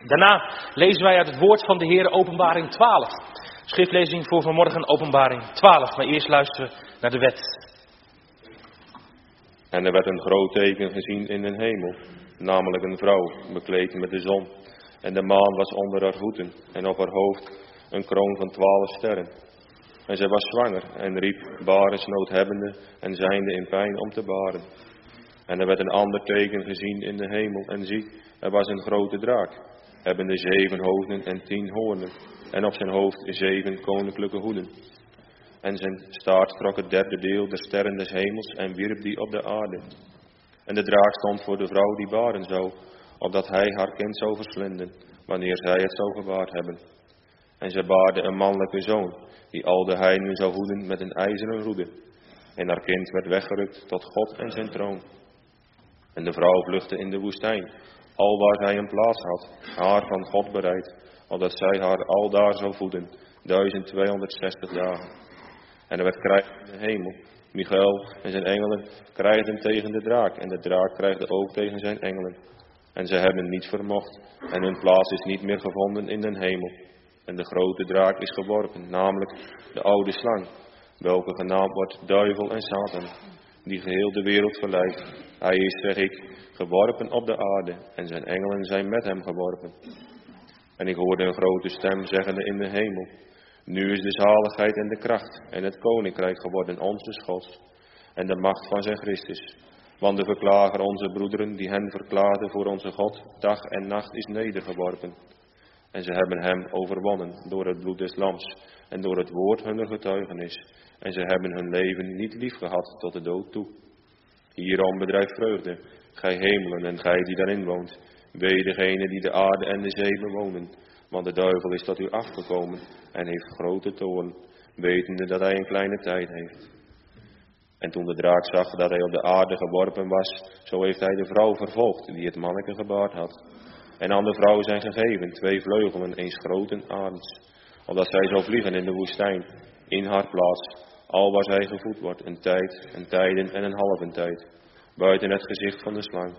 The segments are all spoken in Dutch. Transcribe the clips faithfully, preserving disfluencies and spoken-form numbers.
Daarna lezen wij uit het woord van de Heer Openbaring twaalf. Schriftlezing voor vanmorgen Openbaring twaalf. Maar eerst luisteren we naar de wet. En er werd een groot teken gezien in de hemel, namelijk een vrouw, bekleed met de zon. En de maan was onder haar voeten, en op haar hoofd een kroon van twaalf sterren. En zij was zwanger, en riep, baresnood hebbende, en zijnde in pijn om te baren. En er werd een ander teken gezien in de hemel, en zie, er was een grote draak, hebbende zeven hoofden en tien hoornen, en op zijn hoofd zeven koninklijke hoeden. En zijn staart trok het derde deel der sterren des hemels en wierp die op de aarde. En de draak stond voor de vrouw die baren zou, opdat hij haar kind zou verslinden, wanneer zij het zou gebaard hebben. En zij baarde een mannelijke zoon, die al de heidenen zou voeden met een ijzeren roede. En haar kind werd weggerukt tot God en zijn troon. En de vrouw vluchtte in de woestijn, alwaar zij een plaats had, haar van God bereid, opdat zij haar aldaar zou voeden, duizend tweehonderdzestig dagen. En er werd krijg in de hemel. Michael en zijn engelen krijgden tegen de draak, en de draak krijgde ook tegen zijn engelen. En zij hebben niet vermocht, en hun plaats is niet meer gevonden in den hemel. En de grote draak is geworpen, namelijk de oude slang, welke genaamd wordt duivel en Satan, die geheel de wereld verleidt. Hij is, zeg ik, geworpen op de aarde, en zijn engelen zijn met hem geworpen. En ik hoorde een grote stem zeggende in de hemel: nu is de zaligheid en de kracht en het koninkrijk geworden onze Gods en de macht van zijn Christus. Want de verklager onze broederen die hen verklaarden voor onze God, dag en nacht is nedergeworpen. En ze hebben hem overwonnen door het bloed des lams en door het woord hunner getuigenis. En ze hebben hun leven niet lief gehad tot de dood toe. Hierom bedrijf vreugde, gij hemelen en gij die daarin woont. Wee degene die de aarde en de zee bewonen. Want de duivel is tot u afgekomen en heeft grote toorn, wetende dat hij een kleine tijd heeft. En toen de draak zag dat hij op de aarde geworpen was, zo heeft hij de vrouw vervolgd die het manneke gebaard had. En aan de vrouw zijn gegeven twee vleugelen, eens groot arends, opdat zij zou vliegen in de woestijn, in haar plaats, al waar zij gevoed wordt, een tijd, een tijden en een halve tijd, buiten het gezicht van de slang.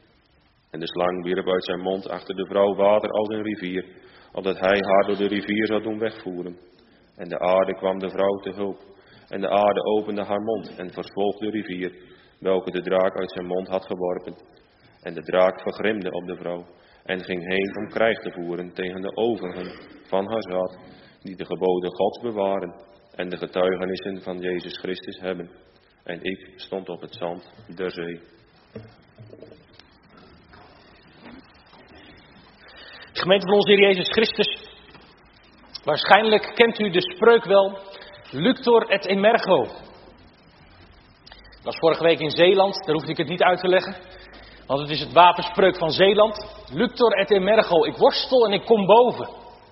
En de slang wierp uit zijn mond achter de vrouw water als een rivier, opdat hij haar door de rivier zou doen wegvoeren. En de aarde kwam de vrouw te hulp, en de aarde opende haar mond en versloeg de rivier, welke de draak uit zijn mond had geworpen. En de draak vergrimde op de vrouw, en ging heen om krijg te voeren tegen de overigen van haar zaad, die de geboden Gods bewaren, en de getuigenissen van Jezus Christus hebben. En ik stond op het zand der zee. Gemeente van onze Heer Jezus Christus, waarschijnlijk kent u de spreuk wel, Luctor et emergo. Dat was vorige week in Zeeland, daar hoefde ik het niet uit te leggen, want het is het wapenspreuk van Zeeland. Luctor et emergo, ik worstel en ik kom boven.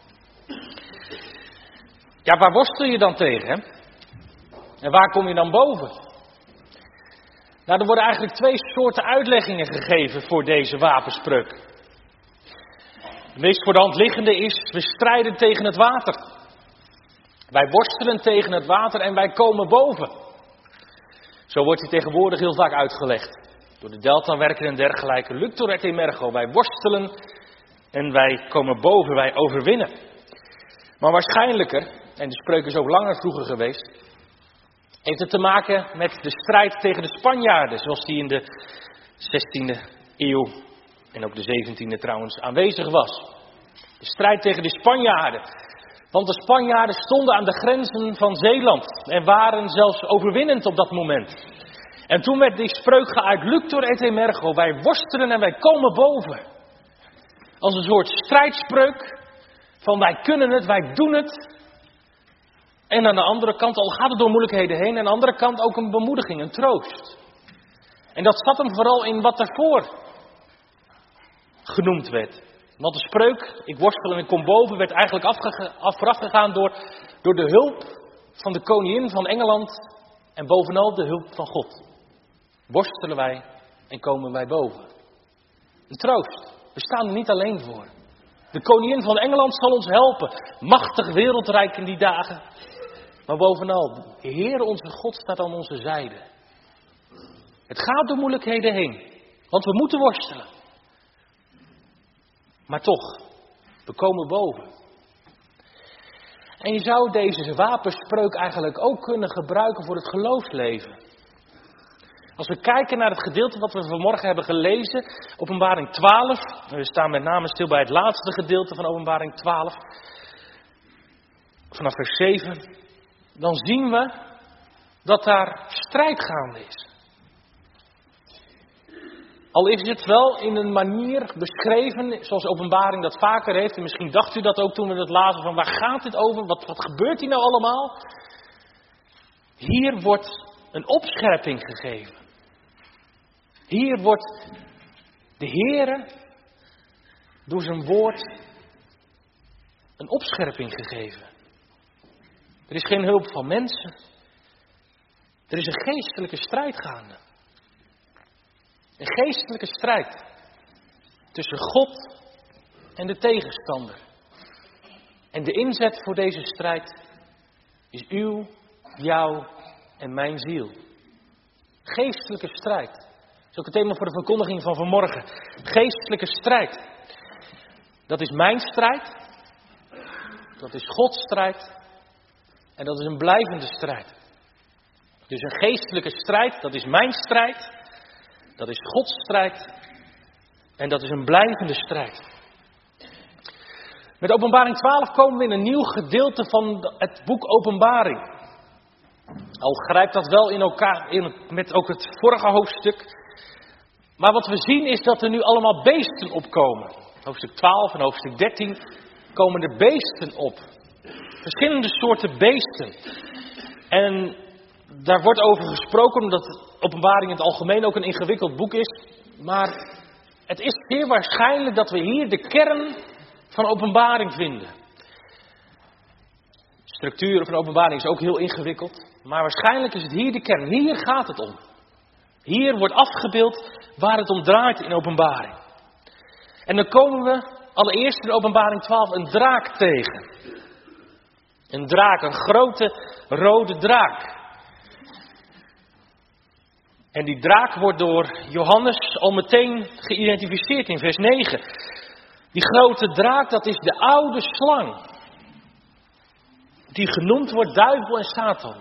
Ja, waar worstel je dan tegen, hè? En waar kom je dan boven? Nou, er worden eigenlijk twee soorten uitleggingen gegeven voor deze wapenspreuk. De meest voor de hand liggende is, we strijden tegen het water. Wij worstelen tegen het water en wij komen boven. Zo wordt hij tegenwoordig heel vaak uitgelegd. Door de deltawerken en dergelijke. Luctor et emergo, wij worstelen en wij komen boven, wij overwinnen. Maar waarschijnlijker, en de spreuk is ook langer vroeger geweest, heeft het te maken met de strijd tegen de Spanjaarden, zoals die in de zestiende eeuw en ook de zeventiende trouwens aanwezig was. De strijd tegen de Spanjaarden. Want de Spanjaarden stonden aan de grenzen van Zeeland en waren zelfs overwinnend op dat moment. En toen werd die spreuk geuit, Luctor et emergo, wij worstelen en wij komen boven. Als een soort strijdspreuk van wij kunnen het, wij doen het. En aan de andere kant, al gaat het door moeilijkheden heen, aan de andere kant ook een bemoediging, een troost. En dat zat hem vooral in wat daarvoor genoemd werd. Want de spreuk, ik worstel en ik kom boven, werd eigenlijk afge- af, voorafgegaan door, door de hulp van de koningin van Engeland en bovenal de hulp van God. Worstelen wij en komen wij boven. Een troost, we staan er niet alleen voor. De koningin van Engeland zal ons helpen, machtig wereldrijk in die dagen. Maar bovenal, de Heer onze God staat aan onze zijde. Het gaat door moeilijkheden heen, want we moeten worstelen. Maar toch, We komen boven. En je zou deze wapenspreuk eigenlijk ook kunnen gebruiken voor het geloofsleven. Als we kijken naar het gedeelte wat we vanmorgen hebben gelezen, Openbaring twaalf. We staan met name stil bij het laatste gedeelte van Openbaring twaalf. Vanaf vers zeven. Dan zien we dat daar strijd gaande is. Al is het wel in een manier beschreven, zoals Openbaring dat vaker heeft. En misschien dacht u dat ook toen we het lazen, van waar gaat dit over? Wat, wat gebeurt hier nou allemaal? Hier wordt een opscherping gegeven. Hier wordt de Heere door zijn woord een opscherping gegeven. Er is geen hulp van mensen. Er is een geestelijke strijd gaande. Een geestelijke strijd tussen God en de tegenstander. En de inzet voor deze strijd is uw, jouw en mijn ziel. Geestelijke strijd. Dat is ook het thema voor de verkondiging van vanmorgen. Geestelijke strijd. Dat is mijn strijd. Dat is Gods strijd. En dat is een blijvende strijd. Dus een geestelijke strijd, dat is mijn strijd. Dat is Gods strijd. En dat is een blijvende strijd. Met Openbaring twaalf komen we in een nieuw gedeelte van het boek Openbaring. Al grijpt dat wel in elkaar in, met ook het vorige hoofdstuk. Maar wat we zien is dat er nu allemaal beesten opkomen. Hoofdstuk twaalf en hoofdstuk dertien komen er beesten op. Verschillende soorten beesten. En daar wordt over gesproken omdat Openbaring in het algemeen ook een ingewikkeld boek is. Maar het is zeer waarschijnlijk dat we hier de kern van Openbaring vinden. De structuur van Openbaring is ook heel ingewikkeld. Maar waarschijnlijk is het hier de kern. Hier gaat het om. Hier wordt afgebeeld waar het om draait in Openbaring. En dan komen we allereerst in Openbaring twaalf een draak tegen. Een draak, een grote rode draak. En die draak wordt door Johannes al meteen geïdentificeerd in vers negen. Die grote draak, dat is de oude slang. Die genoemd wordt duivel en Satan.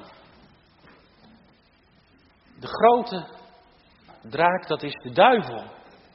De grote draak, dat is de duivel.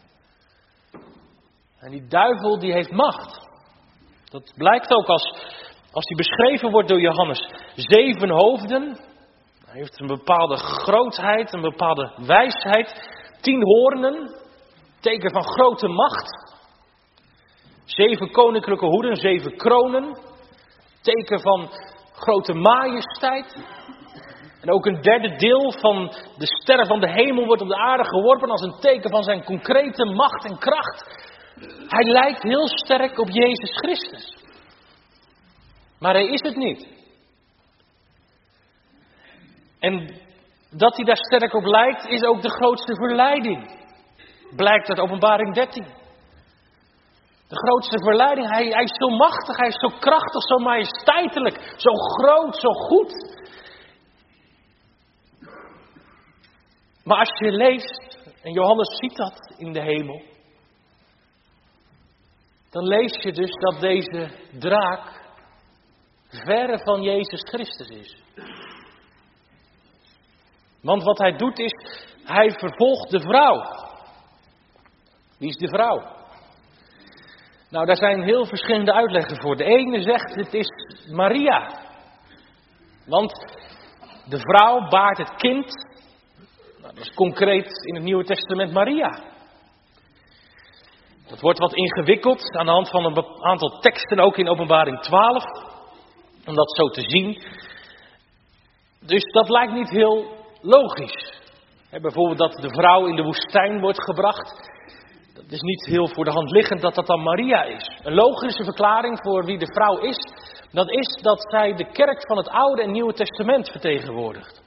En die duivel die heeft macht. Dat blijkt ook als, als die beschreven wordt door Johannes. Zeven hoofden. Hij heeft een bepaalde grootheid, een bepaalde wijsheid. Tien hoornen. Teken van grote macht. Zeven koninklijke hoeden, zeven kronen. Teken van grote majesteit. En ook een derde deel van de sterren van de hemel wordt op de aarde geworpen als een teken van zijn concrete macht en kracht. Hij lijkt heel sterk op Jezus Christus. Maar hij is het niet. En dat hij daar sterk op lijkt is ook de grootste verleiding. Blijkt uit Openbaring dertien. De grootste verleiding. Hij, hij is zo machtig, hij is zo krachtig, zo majesteitelijk, zo groot, zo goed. Maar als je leest, en Johannes ziet dat in de hemel, dan lees je dus dat deze draak verre van Jezus Christus is. Want wat hij doet is, hij vervolgt de vrouw. Wie is de vrouw? Nou, daar zijn heel verschillende uitleggen voor. De ene zegt, het is Maria. Want de vrouw baart het kind. Nou, dat is concreet in het Nieuwe Testament Maria. Dat wordt wat ingewikkeld aan de hand van een aantal teksten, ook in Openbaring twaalf. Om dat zo te zien. Dus dat lijkt niet heel logisch. He, bijvoorbeeld dat de vrouw in de woestijn wordt gebracht. Dat is niet heel voor de hand liggend dat dat dan Maria is. Een logische verklaring voor wie de vrouw is, dat is dat zij de kerk van het Oude en Nieuwe Testament vertegenwoordigt.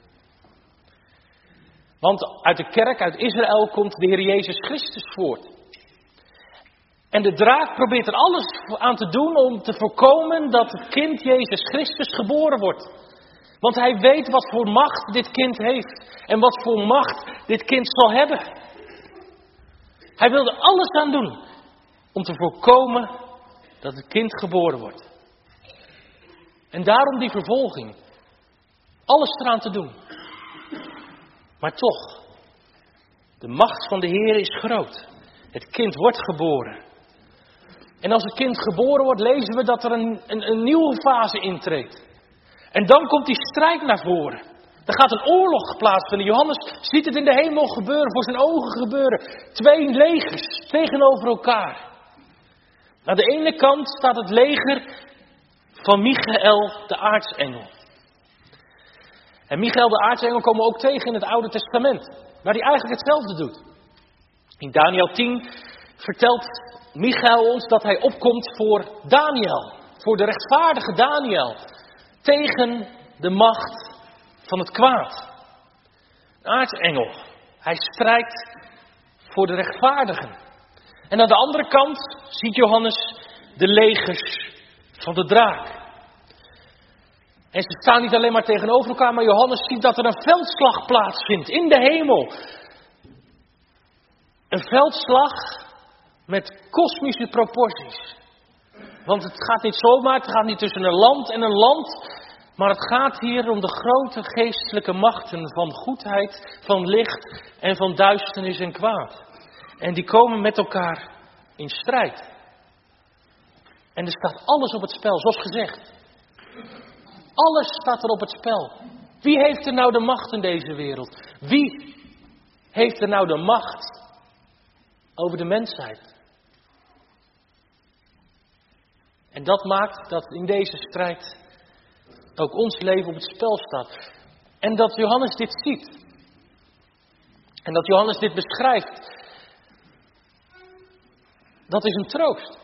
Want uit de kerk, uit Israël, komt de Heer Jezus Christus voort. En de draak probeert er alles aan te doen om te voorkomen dat het kind Jezus Christus geboren wordt. Want hij weet wat voor macht dit kind heeft. En wat voor macht dit kind zal hebben. Hij wil er alles aan doen om te voorkomen dat het kind geboren wordt. En daarom die vervolging. Alles eraan te doen. Maar toch, de macht van de Heer is groot. Het kind wordt geboren. En als het kind geboren wordt, lezen we dat er een, een, een nieuwe fase intreedt. En dan komt die strijd naar voren. Er gaat een oorlog plaatsvinden. Johannes ziet het in de hemel gebeuren, voor zijn ogen gebeuren. Twee legers tegenover elkaar. Aan de ene kant staat het leger van Michael, de aartsengel. En Michael, de aartsengel, komen we ook tegen in het Oude Testament. Waar hij eigenlijk hetzelfde doet. In Daniel tien vertelt Michael ons dat hij opkomt voor Daniel. Voor de rechtvaardige Daniel. Tegen de macht van het kwaad. Een aartsengel. Hij strijdt voor de rechtvaardigen. En aan de andere kant ziet Johannes de legers van de draak. En ze staan niet alleen maar tegenover elkaar, maar Johannes ziet dat er een veldslag plaatsvindt in de hemel. Een veldslag met kosmische proporties. Want het gaat niet zomaar, het gaat niet tussen een land en een land. Maar het gaat hier om de grote geestelijke machten van goedheid, van licht en van duisternis en kwaad. En die komen met elkaar in strijd. En er staat alles op het spel, zoals gezegd. Alles staat er op het spel. Wie heeft er nou de macht in deze wereld? Wie heeft er nou de macht over de mensheid? En dat maakt dat in deze strijd ook ons leven op het spel staat. En dat Johannes dit ziet. En dat Johannes dit beschrijft. Dat is een troost.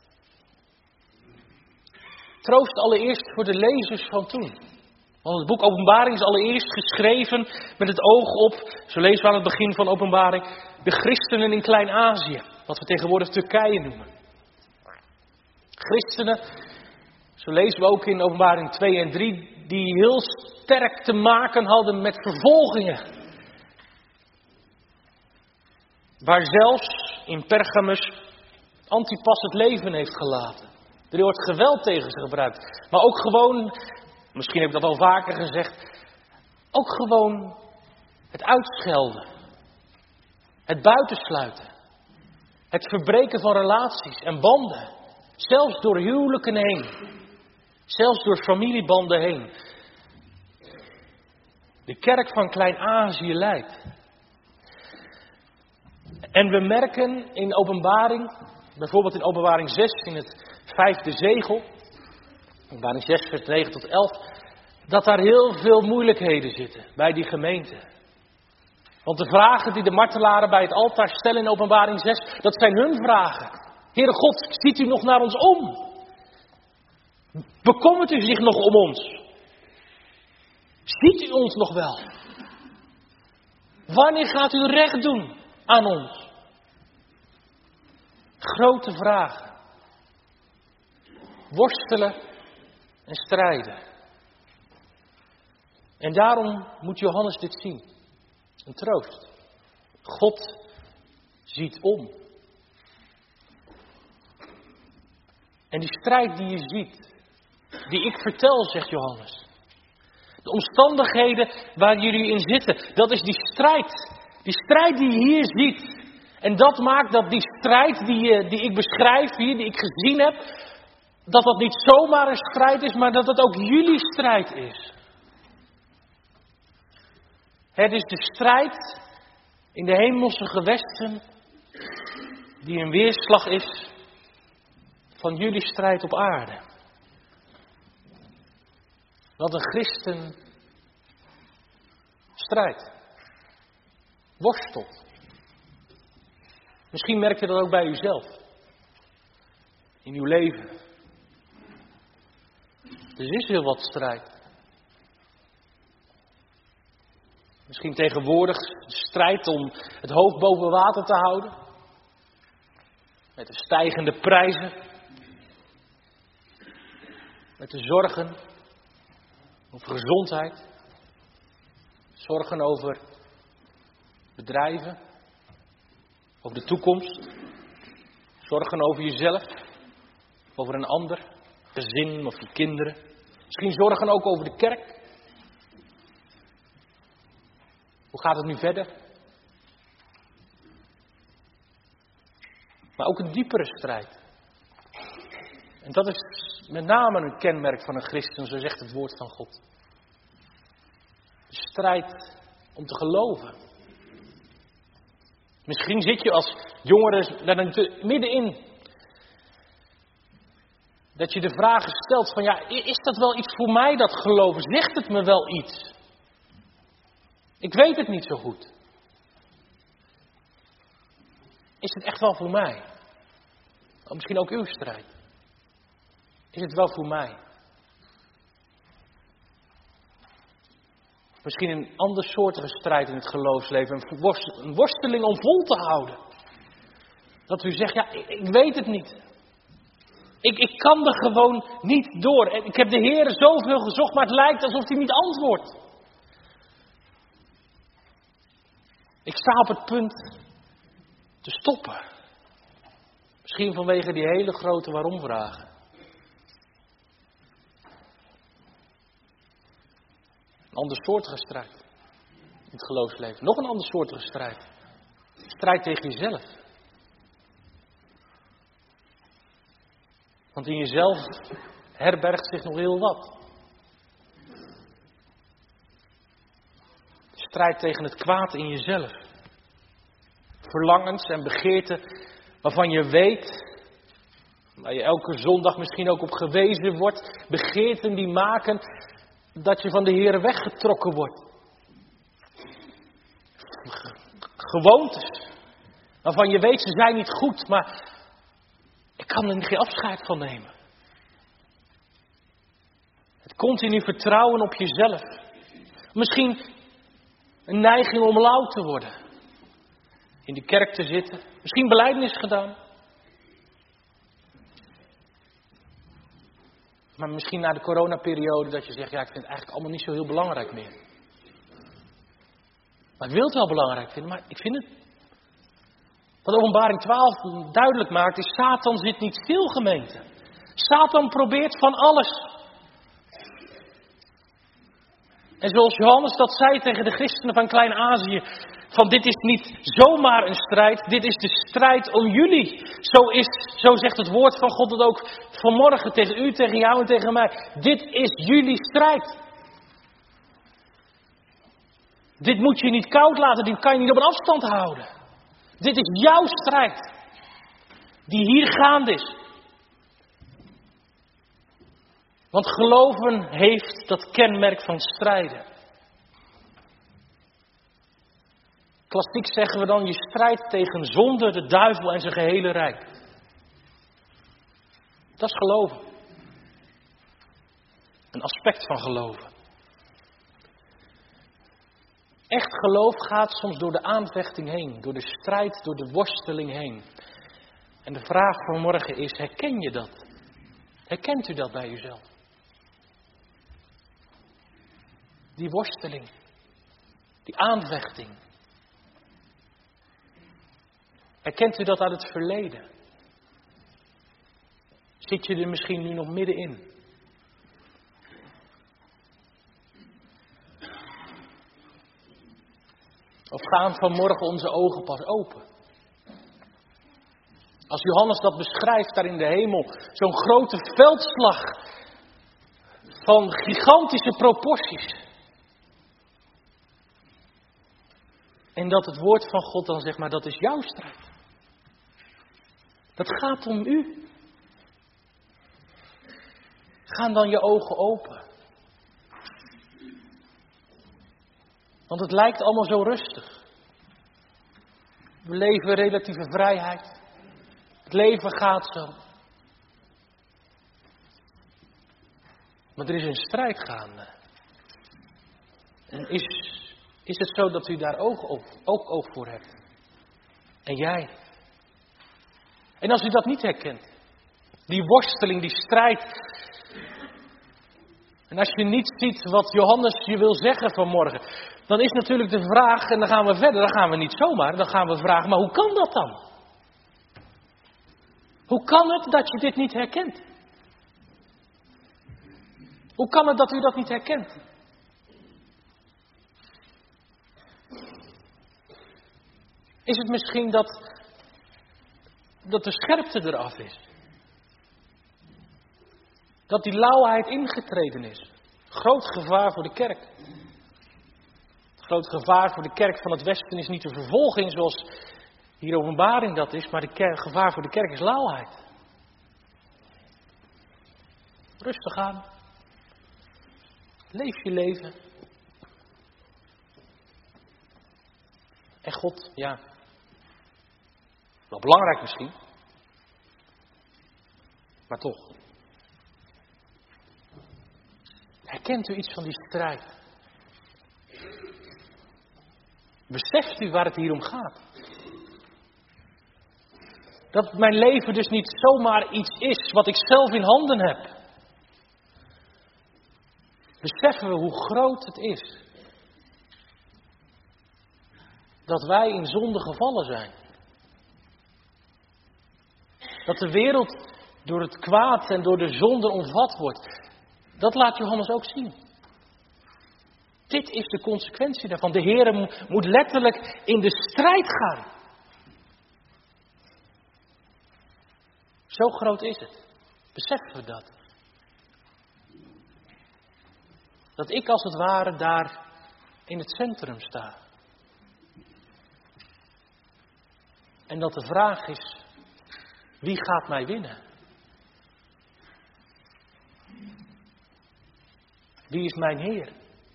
Troost allereerst voor de lezers van toen. Want het boek Openbaring is allereerst geschreven met het oog op, zo lezen we aan het begin van Openbaring, de christenen in Klein-Azië. Wat we tegenwoordig Turkije noemen. Christenen, zo lezen we ook in Openbaring twee en drie, die heel sterk te maken hadden met vervolgingen. Waar zelfs in Pergamus Antipas het leven heeft gelaten. Er wordt geweld tegen ze gebruikt. Maar ook gewoon, misschien heb ik dat al vaker gezegd, ook gewoon het uitschelden. Het buitensluiten. Het verbreken van relaties en banden. Zelfs door huwelijken heen. Zelfs door familiebanden heen. De kerk van Klein-Azië leidt. En we merken in Openbaring, bijvoorbeeld in Openbaring zes, in het vijfde zegel, Openbaring zes vers negen tot elf, dat daar heel veel moeilijkheden zitten bij die gemeente. Want de vragen die de martelaren bij het altaar stellen in Openbaring zes, dat zijn hun vragen. Heere God, ziet u nog naar ons om? Bekommert u zich nog om ons? Ziet u ons nog wel? Wanneer gaat u recht doen aan ons? Grote vragen. Worstelen en strijden. En daarom moet Johannes dit zien. Een troost. God ziet om. En die strijd die je ziet, die ik vertel, zegt Johannes. De omstandigheden waar jullie in zitten, dat is die strijd. Die strijd die je hier ziet. En dat maakt dat die strijd die, die ik beschrijf hier, die ik gezien heb, dat dat niet zomaar een strijd is, maar dat het ook jullie strijd is. Het is de strijd in de hemelse gewesten die een weerslag is van jullie strijd op aarde. Dat een christen strijdt, worstelt. Misschien merk je dat ook bij uzelf. In uw leven. Er is heel wat strijd. Misschien tegenwoordig strijd om het hoofd boven water te houden. Met de stijgende prijzen. Met de zorgen over gezondheid. Zorgen over bedrijven. Over de toekomst. Zorgen over jezelf. over een ander gezin of je kinderen. Misschien zorgen ook over de kerk. Hoe gaat het nu verder? Maar ook een diepere strijd. En dat is met name een kenmerk van een christen, zo zegt het woord van God. De strijd om te geloven. Misschien zit je als jongere daar middenin. Dat je de vragen stelt van ja, is dat wel iets voor mij, dat geloven? Zegt het me wel iets? Ik weet het niet zo goed. Is het echt wel voor mij? Of misschien ook uw strijd. Is het wel voor mij? Misschien een andersoortige strijd in het geloofsleven. Een worsteling om vol te houden. Dat u zegt, ja, ik, ik weet het niet. Ik, ik kan er gewoon niet door. Ik heb de Heer zoveel gezocht, maar het lijkt alsof hij niet antwoordt. Ik sta op het punt te stoppen. Misschien vanwege die hele grote waarom-vragen. Een andersoortige strijd in het geloofsleven. Nog een andersoortige strijd. Strijd tegen jezelf. Want in jezelf herbergt zich nog heel wat. Strijd tegen het kwaad in jezelf. Verlangens en begeerten waarvan je weet, waar je elke zondag misschien ook op gewezen wordt. Begeerten die maken dat je van de Heer weggetrokken wordt. Gewoontes waarvan je weet, ze zijn niet goed, maar ik kan er geen afscheid van nemen. Het continu vertrouwen op jezelf. Misschien een neiging om lauw te worden. In de kerk te zitten. Misschien belijdenis gedaan. Maar misschien na de coronaperiode dat je zegt, ja, ik vind het eigenlijk allemaal niet zo heel belangrijk meer. Maar ik wil het wel belangrijk vinden, maar ik vind het. Wat Openbaring twaalf duidelijk maakt, is Satan zit niet stil, gemeente. Satan probeert van alles. En zoals Johannes dat zei tegen de christenen van Klein-Azië, van dit is niet zomaar een strijd, dit is de strijd om jullie. Zo, is, zo zegt het woord van God het ook vanmorgen tegen u, tegen jou en tegen mij. Dit is jullie strijd. Dit moet je niet koud laten, dit kan je niet op een afstand houden. Dit is jouw strijd, die hier gaande is. Want geloven heeft dat kenmerk van strijden. Klassiek zeggen we dan, je strijdt tegen zonde, de duivel en zijn gehele rijk. Dat is geloven. Een aspect van geloven. Echt geloof gaat soms door de aanvechting heen, door de strijd, door de worsteling heen. En de vraag van morgen is, herken je dat? Herkent u dat bij uzelf? Die worsteling, die aanvechting. Herkent u dat uit het verleden? Zit je er misschien nu nog middenin? Of gaan vanmorgen onze ogen pas open? Als Johannes dat beschrijft daar in de hemel, zo'n grote veldslag van gigantische proporties. En dat het woord van God dan zegt, maar dat is jouw strijd. Dat gaat om u. Gaan dan je ogen open. Want het lijkt allemaal zo rustig. We leven relatieve vrijheid. Het leven gaat zo. Maar er is een strijd gaande. En is, is het zo dat u daar oog op, ook oog voor hebt? En jij? En als u dat niet herkent, die worsteling, die strijd. En als je niet ziet wat Johannes je wil zeggen vanmorgen, dan is natuurlijk de vraag, en dan gaan we verder, dan gaan we niet zomaar, dan gaan we vragen, maar hoe kan dat dan? Hoe kan het dat je dit niet herkent? Hoe kan het dat u dat niet herkent? Is het misschien dat, dat de scherpte eraf is? Dat die lauwheid ingetreden is? Groot gevaar voor de kerk. Het groot gevaar voor de kerk van het Westen is niet de vervolging zoals hier Openbaring dat is, maar het gevaar voor de kerk is lauwheid. Rustig aan. Leef je leven. En God, ja. Wel belangrijk misschien. Maar toch. Herkent u iets van die strijd? Beseft u waar het hier om gaat? Dat mijn leven dus niet zomaar iets is wat ik zelf in handen heb. Beseffen we hoe groot het is. Dat wij in zonde gevallen zijn. Dat de wereld door het kwaad en door de zonde omvat wordt. Dat laat Johannes ook zien. Dit is de consequentie daarvan. De Heer moet letterlijk in de strijd gaan. Zo groot is het. Beseffen we dat? Dat ik als het ware daar in het centrum sta. En dat de vraag is, wie gaat mij winnen? Wie is mijn Heer?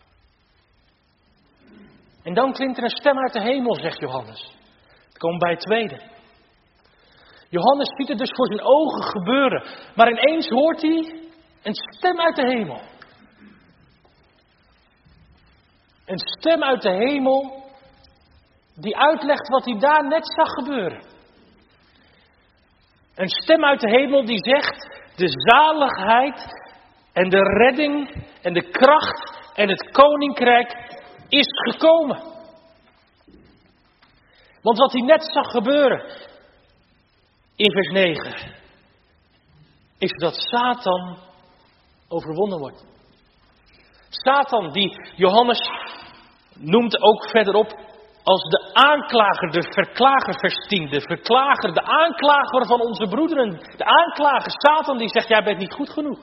En dan klinkt er een stem uit de hemel, zegt Johannes. We komen bij het tweede. Johannes ziet het dus voor zijn ogen gebeuren. Maar ineens hoort hij een stem uit de hemel. Een stem uit de hemel die uitlegt wat hij daar net zag gebeuren. Een stem uit de hemel die zegt, de zaligheid en de redding en de kracht en het koninkrijk is gekomen. Want wat hij net zag gebeuren in vers negen, is dat Satan overwonnen wordt. Satan, die Johannes noemt ook verderop als de aanklager, de verklager, vers tien. De verklager, de aanklager van onze broederen. De aanklager, Satan, die zegt, jij bent niet goed genoeg.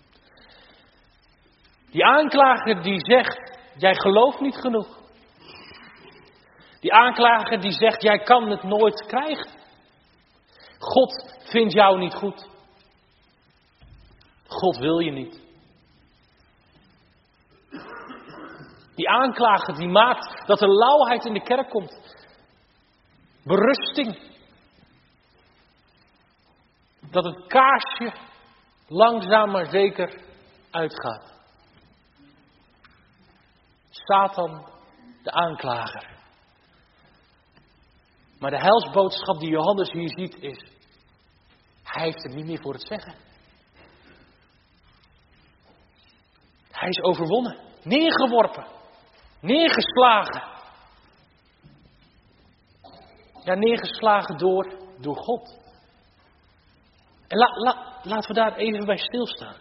Die aanklager die zegt, jij gelooft niet genoeg. Die aanklager die zegt, jij kan het nooit krijgen. God vindt jou niet goed. God wil je niet. Die aanklager die maakt dat er lauwheid in de kerk komt. Berusting. Dat het kaarsje langzaam maar zeker uitgaat. Satan, de aanklager. Maar de heilsboodschap die Johannes hier ziet is, hij heeft er niet meer voor het zeggen. Hij is overwonnen, neergeworpen, neergeslagen. Ja, neergeslagen door, door God. En la, la, laten we daar even bij stilstaan.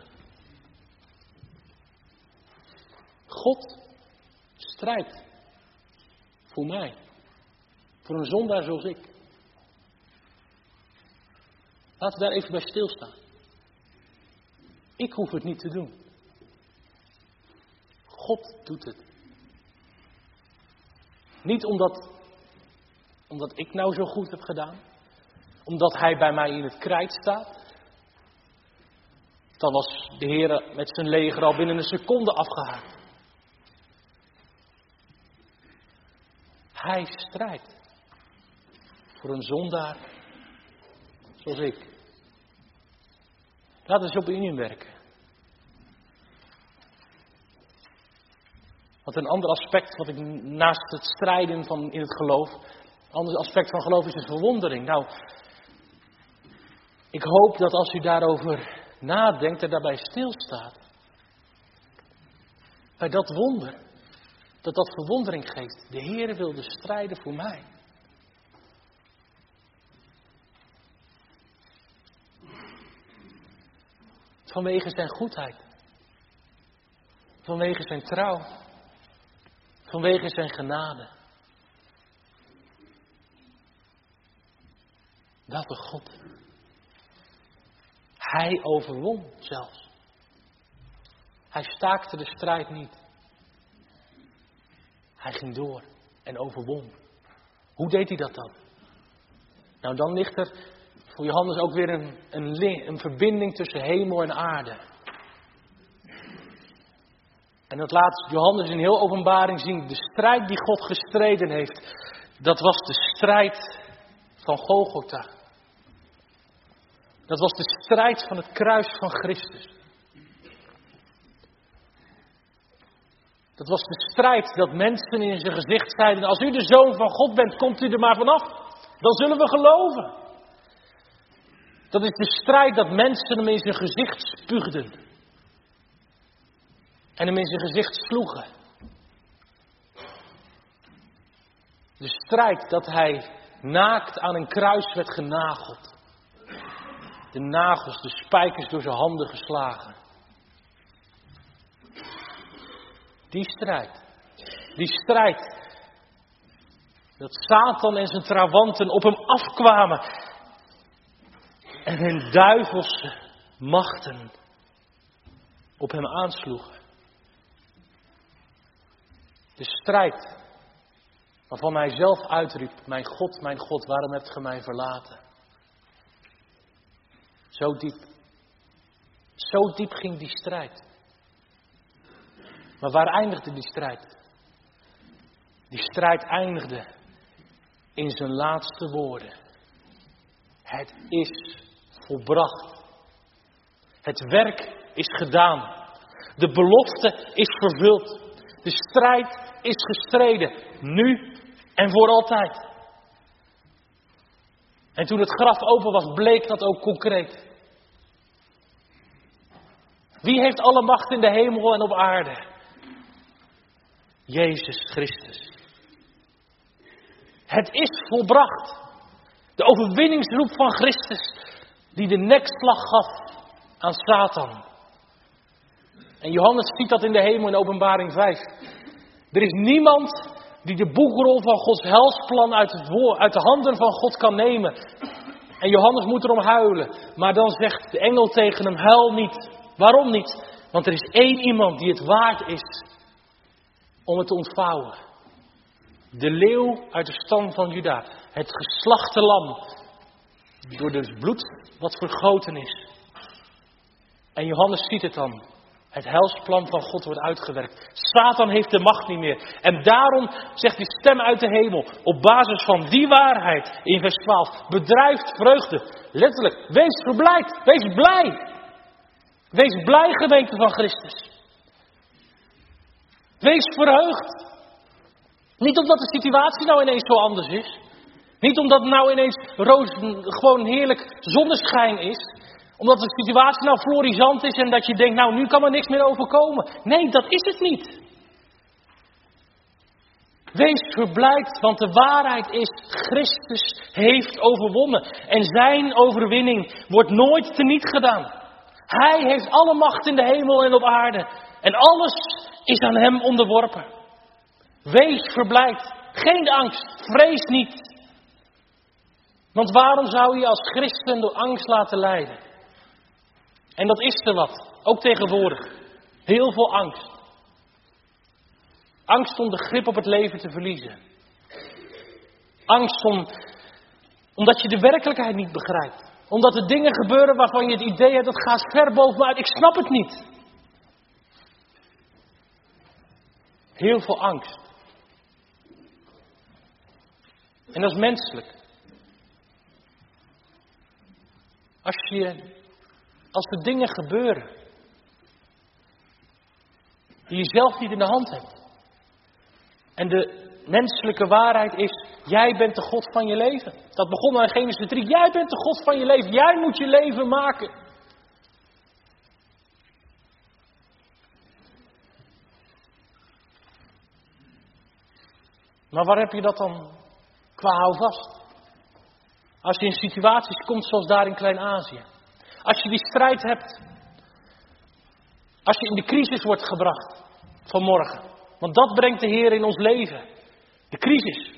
God strijdt voor mij. Voor een zondaar zoals ik. Laten we daar even bij stilstaan. Ik hoef het niet te doen. God doet het. Niet omdat, omdat ik nou zo goed heb gedaan. Omdat hij bij mij in het krijt staat. Dan was de Heer met zijn leger al binnen een seconde afgehaakt. Hij strijdt. Voor een zondaar zoals ik. Laten we eens op u inwerken. Want een ander aspect wat ik naast het strijden van in het geloof, een ander aspect van geloof is de verwondering. Nou, ik hoop dat als u daarover nadenkt en daarbij stilstaat, bij dat wonder, dat dat verwondering geeft. De Heer wilde strijden voor mij. Vanwege zijn goedheid. Vanwege zijn trouw. Vanwege zijn genade. Wat een God. Hij overwon zelfs. Hij staakte de strijd niet. Hij ging door en overwon. Hoe deed hij dat dan? Nou, dan ligt er voor Johannes ook weer een, een, een verbinding tussen hemel en aarde. En dat laat Johannes in heel Openbaring zien. De strijd die God gestreden heeft, dat was de strijd van Golgotha. Dat was de strijd van het kruis van Christus. Dat was de strijd dat mensen in zijn gezicht zeiden: als u de Zoon van God bent, komt u er maar vanaf. Dan zullen we geloven. Dat is de strijd dat mensen hem in zijn gezicht spuugden. En hem in zijn gezicht sloegen. De strijd dat hij naakt aan een kruis werd genageld. De nagels, de spijkers door zijn handen geslagen. Die strijd. Die strijd. Dat Satan en zijn trawanten op hem afkwamen. En hun duivelse machten op hem aansloegen. De strijd waarvan hij zelf uitriep: mijn God, mijn God, waarom hebt ge mij verlaten? Zo diep. Zo diep ging die strijd. Maar waar eindigde die strijd? Die strijd eindigde in zijn laatste woorden. Het is volbracht. Het werk is gedaan. De belofte is vervuld. De strijd is gestreden. Nu en voor altijd. En toen het graf open was, bleek dat ook concreet. Wie heeft alle macht in de hemel en op aarde? Jezus Christus. Het is volbracht. De overwinningsroep van Christus, die de nekslag gaf aan Satan. En Johannes ziet dat in de hemel in Openbaring vijf. Er is niemand die de boekrol van Gods helsplan uit, het woord, uit de handen van God kan nemen. En Johannes moet erom huilen. Maar dan zegt de engel tegen hem: huil niet. Waarom niet? Want er is één iemand die het waard is om het te ontvouwen. De leeuw uit de stam van Juda. Het geslachte lam. Door het bloed wat vergoten is. En Johannes ziet het dan. Het heilsplan van God wordt uitgewerkt. Satan heeft de macht niet meer. En daarom zegt die stem uit de hemel, op basis van die waarheid in vers twaalf: bedrijft vreugde. Letterlijk, wees verblijd. Wees blij. Wees blij, gemeente van Christus. Wees verheugd. Niet omdat de situatie nou ineens zo anders is. Niet omdat het nou ineens roos, gewoon heerlijk zonneschijn is. Omdat de situatie nou florisant is en dat je denkt: nou, nu kan er niks meer overkomen. Nee, dat is het niet. Wees verblijd, want de waarheid is: Christus heeft overwonnen. En zijn overwinning wordt nooit teniet gedaan. Hij heeft alle macht in de hemel en op aarde. En alles is aan hem onderworpen. Wees verblijd. Geen angst. Vrees niet. Want waarom zou je als christen door angst laten leiden? En dat is er wat. Ook tegenwoordig. Heel veel angst. Angst om de grip op het leven te verliezen. Angst om, omdat je de werkelijkheid niet begrijpt. Omdat er dingen gebeuren waarvan je het idee hebt: dat gaat ver boven me uit. Ik snap het niet. Heel veel angst. En dat is menselijk. Als je, als er dingen gebeuren die je zelf niet in de hand hebt. En de menselijke waarheid is: jij bent de God van je leven. Dat begon in Genesis drie. Jij bent de God van je leven. Jij moet je leven maken. Maar waar heb je dat dan qua houvast? Als je in situaties komt zoals daar in Klein-Azië. Als je die strijd hebt Als je in de crisis wordt gebracht vanmorgen. Want dat brengt de Heer in ons leven. De crisis.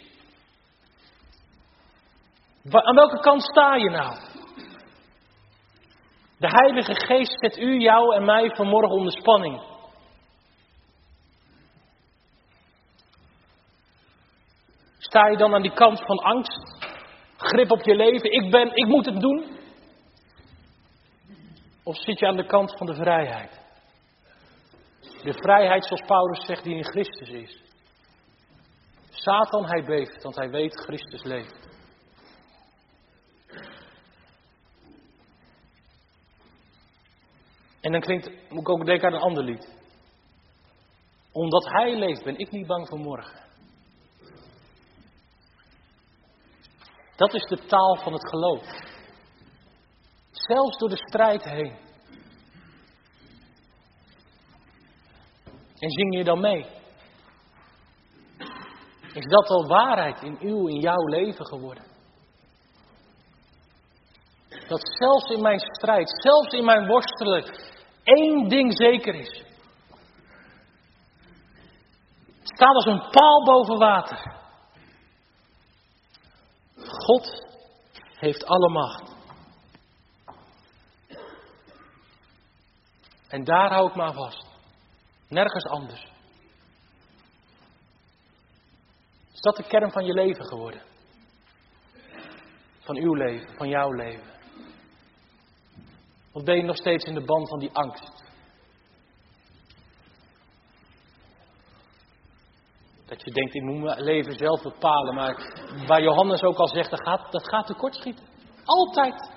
Aan welke kant sta je nou? De Heilige Geest zet u, jou en mij vanmorgen onder spanning. Sta je dan aan die kant van angst? Grip op je leven, ik ben, ik moet het doen? Of zit je aan de kant van de vrijheid? De vrijheid, zoals Paulus zegt, die in Christus is. Satan, hij beeft, want hij weet Christus leeft. En dan klinkt, moet ik ook denken aan een ander lied. Omdat hij leeft, ben ik niet bang voor morgen. Dat is de taal van het geloof. Zelfs door de strijd heen. En zing je dan mee? Is dat al waarheid in uw, in jouw leven geworden? Dat zelfs in mijn strijd, zelfs in mijn worstelen, één ding zeker is. Het staat als een paal boven water. God heeft alle macht. En daar hou ik me aan vast. Nergens anders. Is dat de kern van je leven geworden? Van uw leven, van jouw leven? Of ben je nog steeds in de band van die angst? Dat je denkt, ik moet mijn leven zelf bepalen. Maar waar Johannes ook al zegt, dat gaat, dat gaat tekortschieten. Altijd.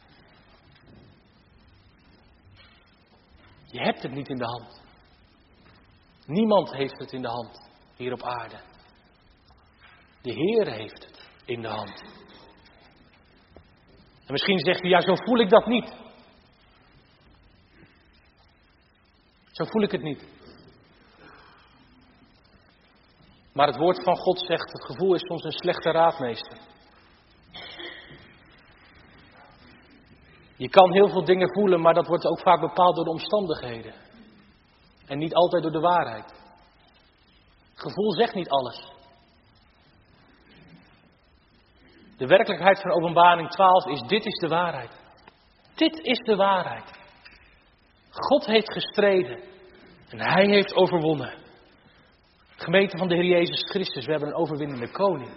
Je hebt het niet in de hand. Niemand heeft het in de hand hier op aarde. De Heer heeft het in de hand. En misschien zegt u, ja, zo voel ik dat niet. Zo voel ik het niet. Maar het woord van God zegt, het gevoel is soms een slechte raadmeester. Je kan heel veel dingen voelen, maar dat wordt ook vaak bepaald door de omstandigheden. En niet altijd door de waarheid. Het gevoel zegt niet alles. De werkelijkheid van Openbaring twaalf is, dit is de waarheid. Dit is de waarheid. God heeft gestreden. En Hij heeft overwonnen. Gemeente van de Heer Jezus Christus, we hebben een overwinnende koning.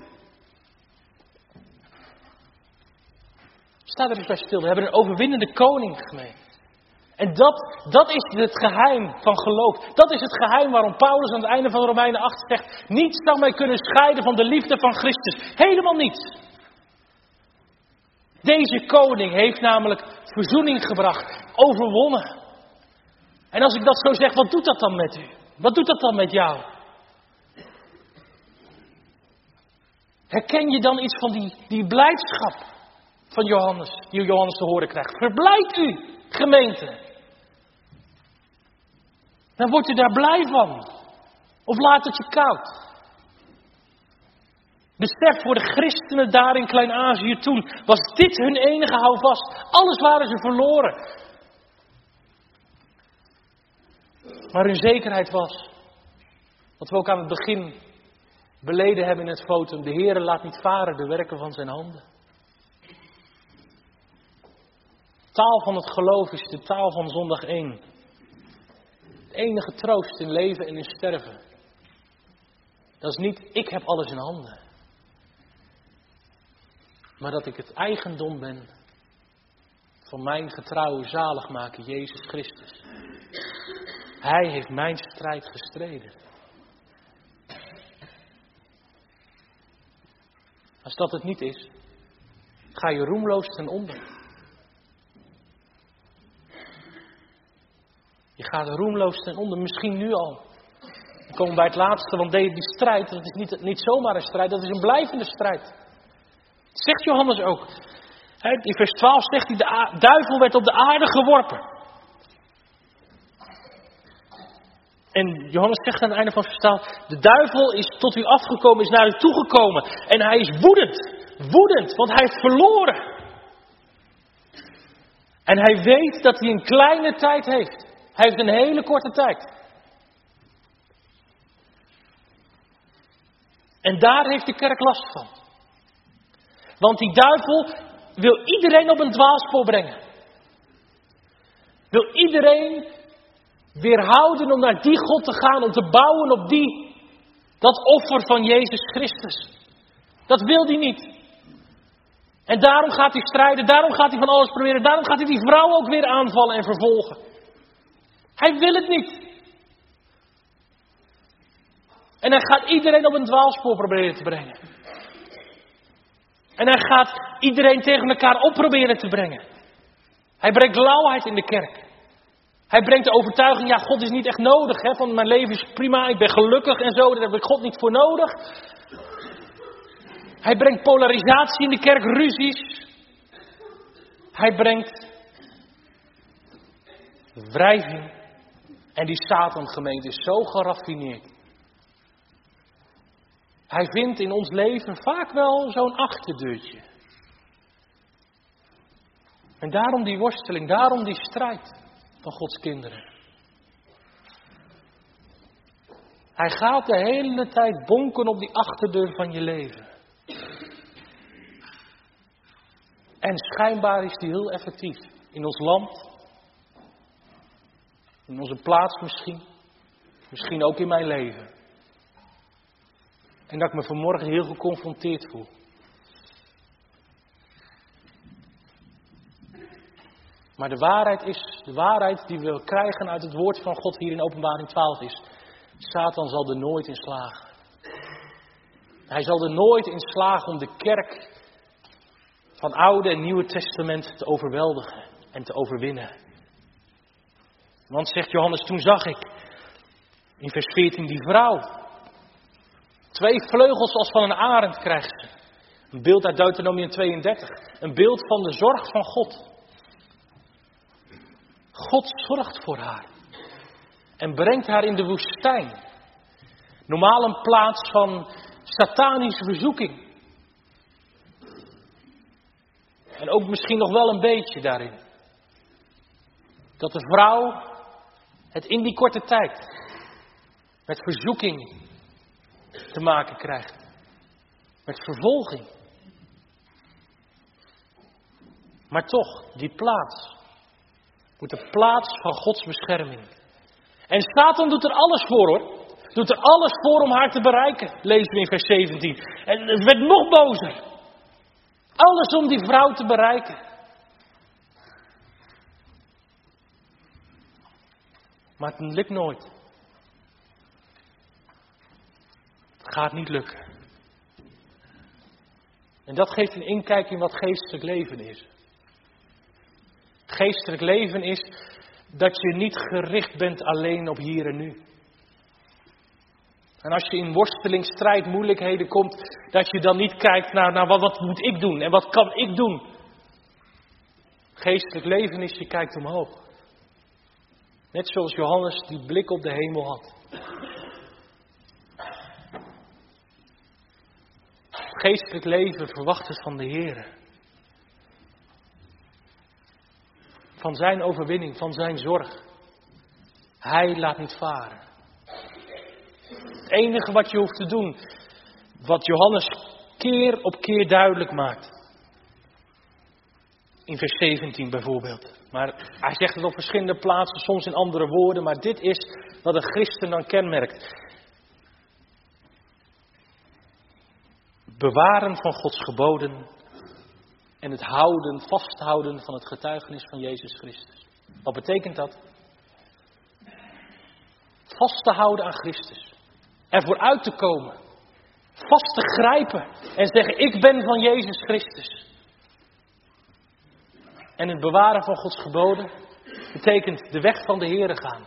Sta er eens bij stil, we hebben een overwinnende koning, gemeente. En dat, dat is het geheim van geloof. Dat is het geheim waarom Paulus aan het einde van Romeinen acht zegt, niets zou mij kunnen scheiden van de liefde van Christus. Helemaal niets. Deze koning heeft namelijk verzoening gebracht, overwonnen. En als ik dat zo zeg, wat doet dat dan met u? Wat doet dat dan met jou? Herken je dan iets van die, die blijdschap van Johannes, die Johannes te horen krijgt? Verblijd u, gemeente. Dan wordt u daar blij van. Of laat het je koud. Besef voor de christenen daar in Klein-Azië toen, was dit hun enige houvast. Alles waren ze verloren. Maar hun zekerheid was, wat we ook aan het begin beleden hebben in het votum, de Heere laat niet varen de werken van zijn handen. De taal van het geloof is de taal van zondag één. De enige troost in leven en in sterven. Dat is niet, ik heb alles in handen. Maar dat ik het eigendom ben van mijn getrouwe zaligmaker Jezus Christus. Hij heeft mijn strijd gestreden. Als dat het niet is, ga je roemloos ten onder. Je gaat roemloos ten onder, misschien nu al. Dan komen we bij het laatste, want die strijd, dat is niet, niet zomaar een strijd, dat is een blijvende strijd. Dat zegt Johannes ook. In vers twaalf zegt hij, de duivel werd op de aarde geworpen. En Johannes zegt aan het einde van het vers, de duivel is tot u afgekomen, is naar u toegekomen. En hij is woedend. Woedend, want hij heeft verloren. En hij weet dat hij een kleine tijd heeft. Hij heeft een hele korte tijd. En daar heeft de kerk last van. Want die duivel wil iedereen op een dwaalspoor brengen. Wil iedereen weerhouden om naar die God te gaan, om te bouwen op die, dat offer van Jezus Christus. Dat wil hij niet. En daarom gaat hij strijden, daarom gaat hij van alles proberen, daarom gaat hij die vrouw ook weer aanvallen en vervolgen. Hij wil het niet. En hij gaat iedereen op een dwaalspoor proberen te brengen. En hij gaat iedereen tegen elkaar op proberen te brengen. Hij brengt lauwheid in de kerk. Hij brengt de overtuiging, ja, God is niet echt nodig. Hè, van mijn leven is prima, ik ben gelukkig en zo, daar heb ik God niet voor nodig. Hij brengt polarisatie in de kerk, ruzies. Hij brengt wrijving. En die Satan-gemeente is zo geraffineerd. Hij vindt in ons leven vaak wel zo'n achterdeurtje. En daarom die worsteling, daarom die strijd van Gods kinderen. Hij gaat de hele tijd bonken op die achterdeur van je leven. En schijnbaar is die heel effectief. In ons land. In onze plaats misschien. Misschien ook in mijn leven. En dat ik me vanmorgen heel geconfronteerd voel. Maar de waarheid is, de waarheid die we krijgen uit het woord van God hier in Openbaring twaalf is. Satan zal er nooit in slagen. Hij zal er nooit in slagen om de kerk van Oude en Nieuwe Testament te overweldigen en te overwinnen. Want, zegt Johannes, toen zag ik in vers veertien die vrouw. Twee vleugels als van een arend krijgt ze. Een beeld uit Deuteronomium tweeëndertig. Een beeld van de zorg van God. God zorgt voor haar. En brengt haar in de woestijn. Normaal een plaats van satanische verzoeking. En ook misschien nog wel een beetje daarin. Dat de vrouw het in die korte tijd met verzoeking te maken krijgt. Met vervolging. Maar toch, die plaats moet de plaats van Gods bescherming. En Satan doet er alles voor, hoor. Doet er alles voor om haar te bereiken. Lezen we in vers zeventien. En het werd nog bozer. Alles om die vrouw te bereiken. Maar het lukt nooit. Het gaat niet lukken. En dat geeft een inkijk in wat geestelijk leven is. Geestelijk leven is dat je niet gericht bent alleen op hier en nu. En als je in worsteling, strijd, moeilijkheden komt, dat je dan niet kijkt naar, naar wat, wat moet ik doen en wat kan ik doen. Geestelijk leven is, je kijkt omhoog. Net zoals Johannes die blik op de hemel had. Geestelijk leven verwacht het van de Heer. Van zijn overwinning, van zijn zorg. Hij laat niet varen. Het enige wat je hoeft te doen, wat Johannes keer op keer duidelijk maakt. In vers zeventien bijvoorbeeld. Maar hij zegt het op verschillende plaatsen, soms in andere woorden. Maar dit is wat een christen dan kenmerkt. Bewaren van Gods geboden. En het houden, vasthouden van het getuigenis van Jezus Christus. Wat betekent dat? Vast te houden aan Christus. Ervoor uit te komen. Vast te grijpen. En zeggen, ik ben van Jezus Christus. En het bewaren van Gods geboden betekent de weg van de Heere gaan.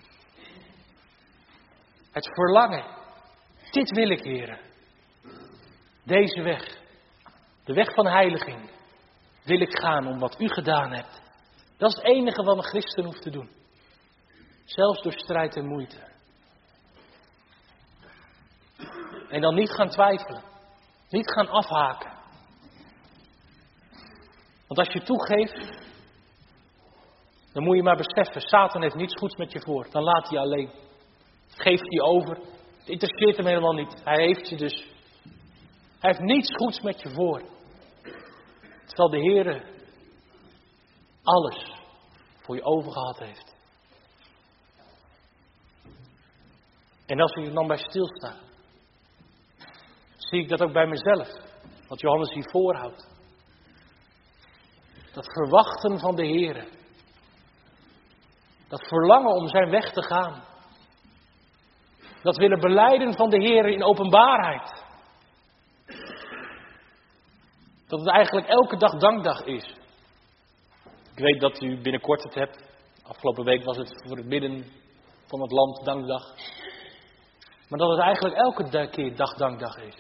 Het verlangen. Dit wil ik, Heere. Deze weg. De weg van heiliging. Wil ik gaan om wat u gedaan hebt. Dat is het enige wat een christen hoeft te doen. Zelfs door strijd en moeite. En dan niet gaan twijfelen. Niet gaan afhaken. Want als je toegeeft Dan moet je maar beseffen, Satan heeft niets goeds met je voor. Dan laat hij je alleen. Geeft hij over. Het interesseert hem helemaal niet. Hij heeft je dus. Hij heeft niets goeds met je voor. Terwijl de Heer alles voor je over gehad heeft. En als ik er dan bij stilsta, zie ik dat ook bij mezelf. Wat Johannes hier voorhoudt. Dat verwachten van de Heer. Dat verlangen om zijn weg te gaan. Dat willen belijden van de Heer in openbaarheid. Dat het eigenlijk elke dag dankdag is. Ik weet dat u binnenkort het hebt. Afgelopen week was het voor het midden van het land dankdag. Maar dat het eigenlijk elke keer dag dankdag is.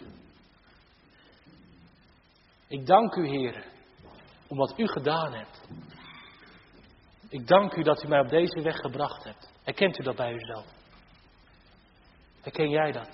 Ik dank u, Heer, om wat u gedaan hebt. Ik dank u dat u mij op deze weg gebracht hebt. Herkent u dat bij uzelf? Herken jij dat?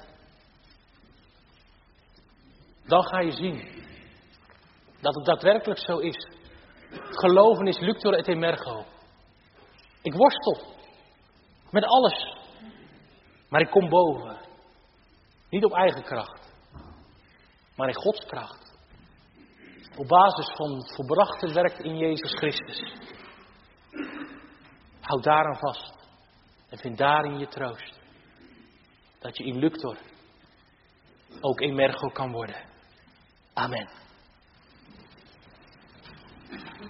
Dan ga je zien dat het daadwerkelijk zo is. Het geloven is luctor et emergo. Ik worstel met alles. Maar ik kom boven. Niet op eigen kracht. Maar in Gods kracht. Op basis van het volbrachte werk in Jezus Christus. Houd daaraan vast. En vind daarin je troost. Dat je in luctor ook emergo kan worden. Amen.